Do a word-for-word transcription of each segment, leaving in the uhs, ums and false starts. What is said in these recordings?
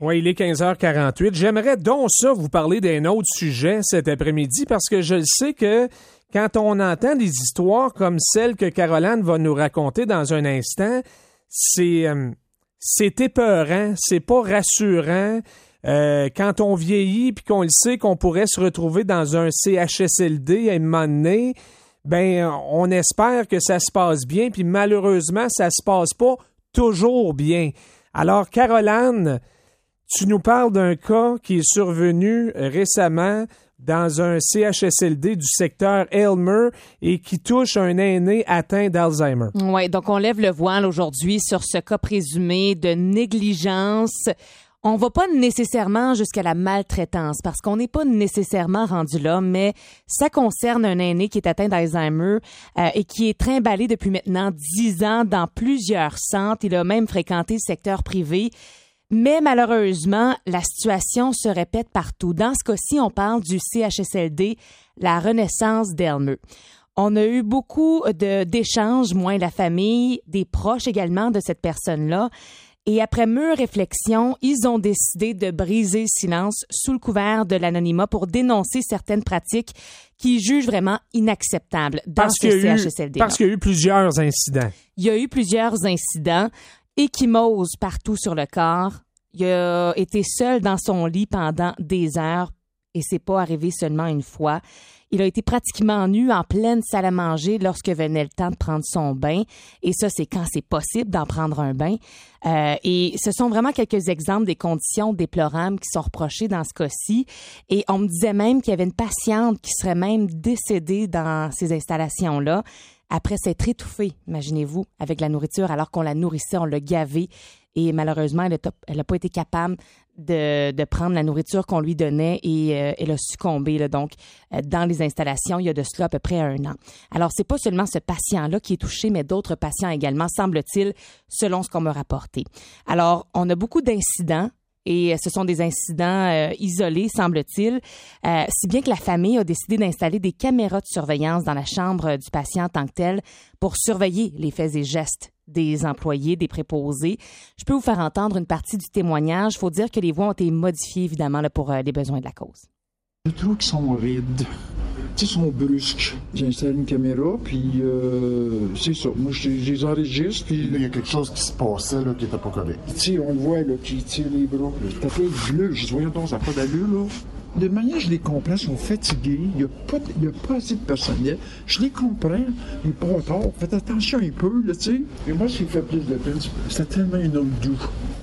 Oui, il est quinze heures quarante-huit. J'aimerais donc ça vous parler d'un autre sujet cet après-midi parce que je sais que quand on entend des histoires comme celle que Caroline va nous raconter dans un instant, c'est, euh, c'est épeurant, c'est pas rassurant. Euh, quand on vieillit puis qu'on le sait qu'on pourrait se retrouver dans un C H S L D à un moment donné, ben on espère que ça se passe bien puis malheureusement, ça se passe pas toujours bien. Alors, Caroline, tu nous parles d'un cas qui est survenu récemment dans un C H S L D du secteur Aylmer et qui touche un aîné atteint d'Alzheimer. Oui, donc on lève le voile aujourd'hui sur ce cas présumé de négligence. On va pas nécessairement jusqu'à la maltraitance parce qu'on n'est pas nécessairement rendu là, mais ça concerne un aîné qui est atteint d'Alzheimer euh, et qui est trimballé depuis maintenant dix ans dans plusieurs centres. Il a même fréquenté le secteur privé. Mais malheureusement, la situation se répète partout. Dans ce cas-ci, on parle du C H S L D, la Renaissance d'Aylmer. On a eu beaucoup de, d'échanges, moi et la famille, des proches également de cette personne-là. Et après mûre réflexion, ils ont décidé de briser le silence sous le couvert de l'anonymat pour dénoncer certaines pratiques qu'ils jugent vraiment inacceptables dans parce ce C H S L D. Parce qu'il y a eu plusieurs incidents. Il y a eu plusieurs incidents. Échymose partout sur le corps. Il a été seul dans son lit pendant des heures et c'est pas arrivé seulement une fois. Il a été pratiquement nu en pleine salle à manger lorsque venait le temps de prendre son bain. Et ça, c'est quand c'est possible d'en prendre un bain. Euh, et ce sont vraiment quelques exemples des conditions déplorables qui sont reprochées dans ce cas-ci. Et on me disait même qu'il y avait une patiente qui serait même décédée dans ces installations-là après s'être étouffée, imaginez-vous, avec la nourriture alors qu'on la nourrissait, on l'a gavée. Et malheureusement, elle n'a pas été capable de, de prendre la nourriture qu'on lui donnait et euh, elle a succombé là, donc euh, dans les installations il y a de cela à peu près un an. Alors, c'est pas seulement ce patient-là qui est touché, mais d'autres patients également, semble-t-il, selon ce qu'on m'a rapporté. Alors, on a beaucoup d'incidents. Et ce sont des incidents euh, isolés, semble-t-il, euh, si bien que la famille a décidé d'installer des caméras de surveillance dans la chambre du patient en tant que tel pour surveiller les faits et gestes des employés, des préposés. Je peux vous faire entendre une partie du témoignage. Il faut dire que les voix ont été modifiées, évidemment, là, pour euh, les besoins de la cause. Je trouve qu'ils sont rides. Tu sais, ils sont brusques. J'ai installé une caméra, puis euh, c'est ça. Moi, je, je les enregistre, puis... Il y a quelque chose qui se passait, là, qui était pas correct. Tu sais, on le voit, là, qui tire les bras. Le tapis est bleu. Je dis, voyons donc, ça n'a pas d'allure, là. De manière, je les comprends, ils sont fatigués. Il n'y a, a pas assez de personnel. Je les comprends. Il est pas tard. Faites attention un peu, là, tu sais. Et moi, ce qui me fait plus de peine, c'est tellement un homme doux.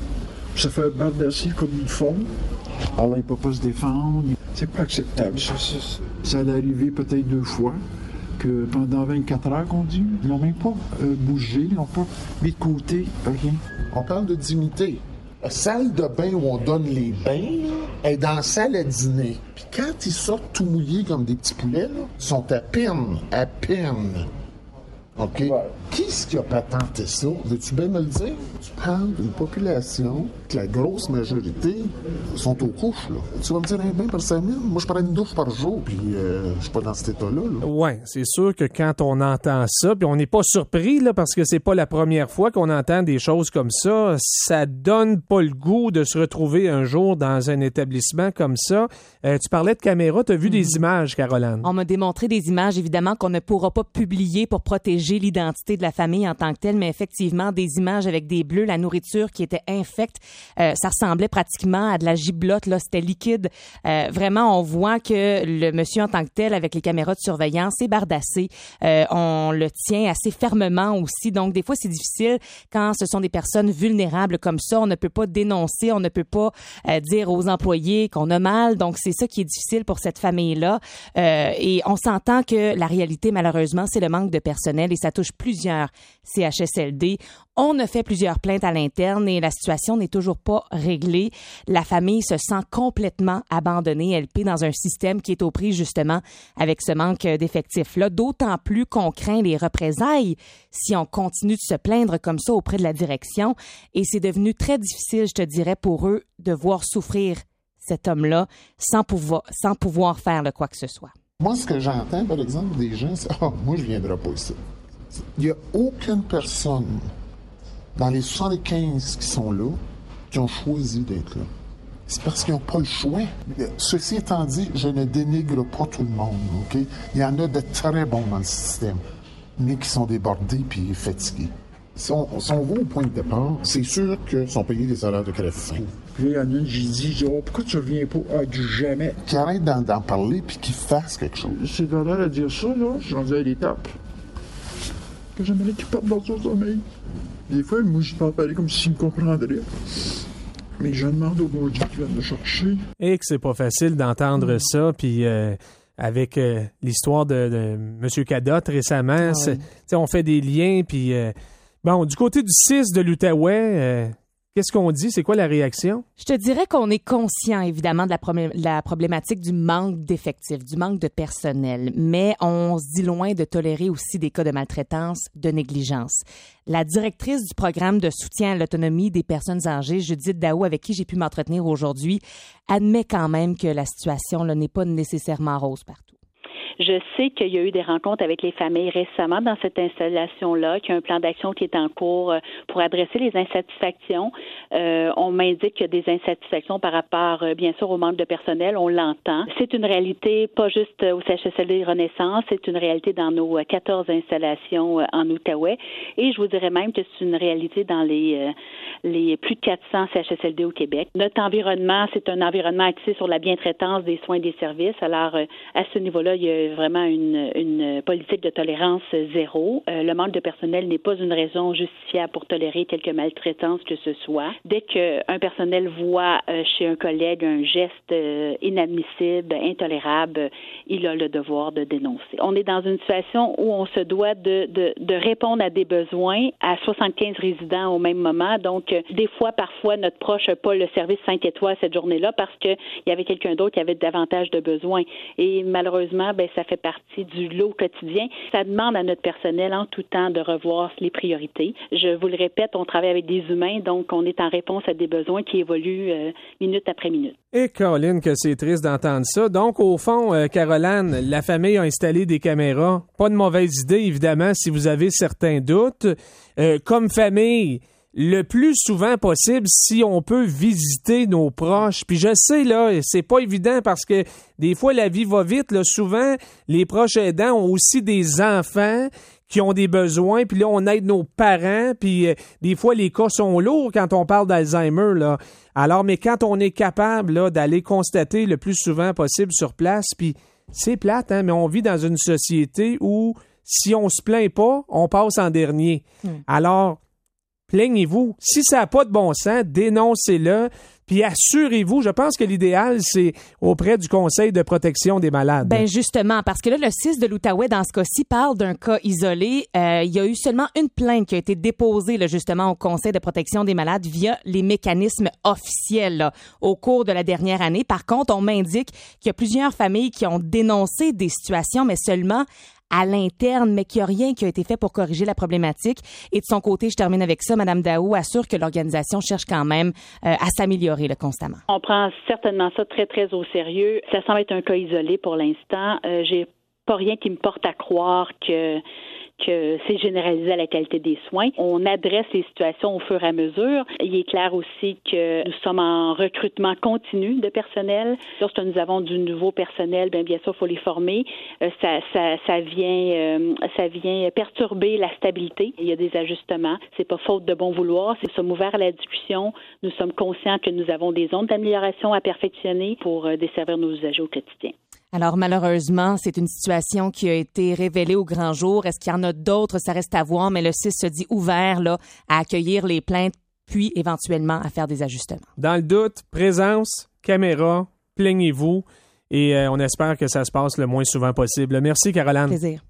Ça fait bardasser comme ils font. Alors, il ne peut pas se défendre. C'est pas acceptable. Ça, ça, ça allait arriver peut-être deux fois, que pendant vingt-quatre heures qu'on dit, ils n'ont même pas euh, bougé, ils n'ont pas mis de côté, rien. On parle de dignité. La salle de bain où on donne les bains est dans la salle à dîner. Puis quand ils sortent tout mouillés comme des petits poulets, là, ils sont à peine, à peine. OK? Ouais. Qui est-ce qui a patenté ça? Veux-tu bien me le dire? Tu parles d'une population que la grosse majorité sont aux couches, là. Tu vas me dire un bain par semaine? Moi, je prends une douche par jour, puis euh, je suis pas dans cet état-là, là. Oui, c'est sûr que quand on entend ça, puis on n'est pas surpris, là, parce que c'est pas la première fois qu'on entend des choses comme ça, ça donne pas le goût de se retrouver un jour dans un établissement comme ça. Euh, tu parlais de caméra, tu as vu mmh. des images, Caroline? On m'a démontré des images, évidemment, qu'on ne pourra pas publier pour protéger l'identité de la famille en tant que telle, mais effectivement, des images avec des bleus, la nourriture qui était infecte, euh, ça ressemblait pratiquement à de la giblotte, là, c'était liquide. Euh, vraiment, on voit que le monsieur en tant que tel, avec les caméras de surveillance, est bardassé. Euh, on le tient assez fermement aussi, donc des fois, c'est difficile quand ce sont des personnes vulnérables comme ça. On ne peut pas dénoncer, on ne peut pas euh, dire aux employés qu'on a mal, donc c'est ça qui est difficile pour cette famille-là. Euh, et on s'entend que la réalité, malheureusement, c'est le manque de personnel et ça touche plusieurs C H S L D. On a fait plusieurs plaintes à l'interne et la situation n'est toujours pas réglée. La famille se sent complètement abandonnée, L P, dans un système qui est aux prises justement avec ce manque d'effectifs-là. D'autant plus qu'on craint les représailles si on continue de se plaindre comme ça auprès de la direction. Et c'est devenu très difficile, je te dirais, pour eux de voir souffrir cet homme-là sans pouvoir, sans pouvoir faire le quoi que ce soit. Moi, ce que j'entends, par exemple, des gens, c'est « Ah, oh, moi, je ne viendrai pas ici. » Il n'y a aucune personne dans les soixante-quinze qui sont là qui ont choisi d'être là. C'est parce qu'ils n'ont pas le choix. Ceci étant dit, je ne dénigre pas tout le monde, OK? Il y en a de très bons dans le système, mais qui sont débordés puis fatigués. Si on, si on va au point de départ, c'est sûr qu'ils sont payés des salaires de crève-faim. Puis là, il y en a une, j'ai dit, oh, pourquoi tu reviens pas? Ah, du jamais. Qu'ils arrêtent d'en, d'en parler puis qu'ils fassent quelque chose. C'est valable à dire ça, là. Je suis rendu à l'étape que j'aimerais qu'ils partent dans son sommeil. Des fois, moi, j'y parle parler comme s'ils me comprendraient. Mais je demande au bon Dieu qui vienne me chercher. Et que c'est pas facile d'entendre mmh. ça, puis euh, avec euh, l'histoire de, de M. Cadotte récemment, ah oui. on fait des liens, puis euh, bon, du côté du C I S de l'Outaouais, euh, qu'est-ce qu'on dit? C'est quoi la réaction? Je te dirais qu'on est conscient, évidemment, de la, problé- la problématique du manque d'effectifs, du manque de personnel, mais on se dit loin de tolérer aussi des cas de maltraitance, de négligence. La directrice du programme de soutien à l'autonomie des personnes âgées, Judith Daou, avec qui j'ai pu m'entretenir aujourd'hui, admet quand même que la situation là, n'est pas nécessairement rose partout. Je sais qu'il y a eu des rencontres avec les familles récemment dans cette installation-là, qu'il y a un plan d'action qui est en cours pour adresser les insatisfactions. Euh, on m'indique qu'il y a des insatisfactions par rapport, bien sûr, au manque de personnel. On l'entend. C'est une réalité, pas juste au C H S L D Renaissance, c'est une réalité dans nos quatorze installations en Outaouais. Et je vous dirais même que c'est une réalité dans les, les plus de quatre cents C H S L D au Québec. Notre environnement, c'est un environnement axé sur la bientraitance des soins et des services. Alors, à ce niveau-là, il y a vraiment une, une politique de tolérance zéro. Euh, le manque de personnel n'est pas une raison justifiable pour tolérer quelque maltraitance que ce soit. Dès qu'un personnel voit euh, chez un collègue un geste euh, inadmissible, intolérable, il a le devoir de dénoncer. On est dans une situation où on se doit de, de, de répondre à des besoins à soixante-quinze résidents au même moment. Donc, euh, des fois, parfois, notre proche n'a pas le service cinq étoiles cette journée-là parce qu'il y avait quelqu'un d'autre qui avait davantage de besoins. Et malheureusement, ben, ça fait partie du lot quotidien. Ça demande à notre personnel en tout temps de revoir les priorités. Je vous le répète, on travaille avec des humains, donc on est en réponse à des besoins qui évoluent euh, minute après minute. Et Caroline, que c'est triste d'entendre ça. Donc, au fond, euh, Caroline, la famille a installé des caméras. Pas de mauvaise idée, évidemment, si vous avez certains doutes. Euh, comme famille, le plus souvent possible, si on peut visiter nos proches. Puis je sais, là, c'est pas évident parce que des fois, la vie va vite. Là. Souvent, les proches aidants ont aussi des enfants qui ont des besoins. Puis là, on aide nos parents. Puis euh, des fois, les cas sont lourds quand on parle d'Alzheimer, là. Alors, mais quand on est capable là, d'aller constater le plus souvent possible sur place, puis c'est plate, hein, mais on vit dans une société où si on se plaint pas, on passe en dernier. Mmh. Alors, plaignez-vous. Si ça n'a pas de bon sens, dénoncez-le. Puis assurez-vous, je pense que l'idéal, c'est auprès du Conseil de protection des malades. Ben justement, parce que là, le C I S de l'Outaouais, dans ce cas-ci, parle d'un cas isolé. Euh, il y a eu seulement une plainte qui a été déposée là, justement au Conseil de protection des malades via les mécanismes officiels là, au cours de la dernière année. Par contre, on m'indique qu'il y a plusieurs familles qui ont dénoncé des situations, mais seulement à l'interne, mais qu'il n'y a rien qui a été fait pour corriger la problématique. Et de son côté, je termine avec ça, Mme Daou assure que l'organisation cherche quand même euh, à s'améliorer là, constamment. On prend certainement ça très, très au sérieux. Ça semble être un cas isolé pour l'instant. Euh, j'ai pas rien qui me porte à croire que que c'est généralisé à la qualité des soins. On adresse les situations au fur et à mesure. Il est clair aussi que nous sommes en recrutement continu de personnel. Lorsque nous avons du nouveau personnel, bien, bien sûr, il faut les former. Euh, ça, ça, ça vient, euh, ça vient perturber la stabilité. Il y a des ajustements. C'est pas faute de bon vouloir. Nous sommes ouverts à la discussion. Nous sommes conscients que nous avons des zones d'amélioration à perfectionner pour euh, desservir nos usagers au quotidien. Alors, malheureusement, c'est une situation qui a été révélée au grand jour. Est-ce qu'il y en a d'autres? Ça reste à voir, mais le C I S se dit ouvert là, à accueillir les plaintes, puis éventuellement à faire des ajustements. Dans le doute, présence, caméra, plaignez-vous et euh, on espère que ça se passe le moins souvent possible. Merci, Caroline. Plaisir.